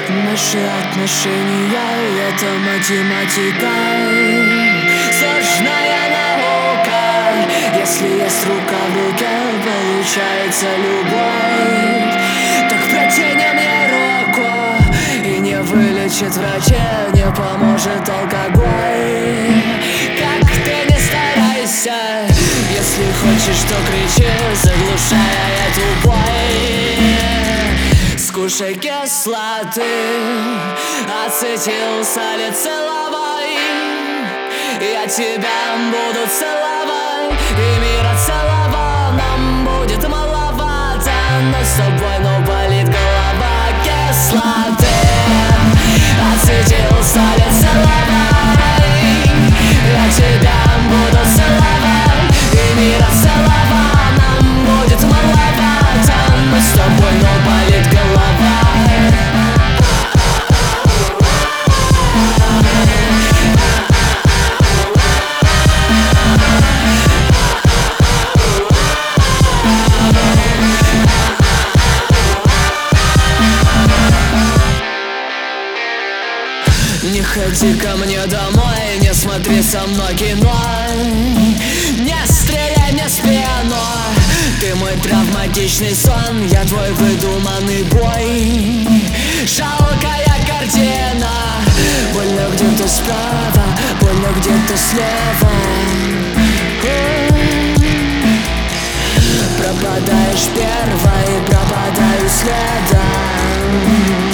Наши отношения — это математика, сложная наука. Если есть рука в руке, получается любовь. Так протяни мне руку, и не вылечит врачи, не поможет алкоголь. Как ты не старайся, если хочешь, то кричи, заглушая эту боль. Скушай кислоты, ацетилсалициловой. Я тебя буду целовать, и мира целого нам будет маловато. Но с тобой, болит голова. Кислоты, ацетилсалициловой. Я тебя буду целовать, и мира целого нам будет маловато. Но с тобой, болит голова. Не ходи ко мне домой, не смотри со мной кино, не стреляй мне в спину. Ты мой травматичный сон, я твой выдуманный бой. Жалкая картина, больно где-то справа, больно где-то слева. Пропадаешь первой, пропадаю следом.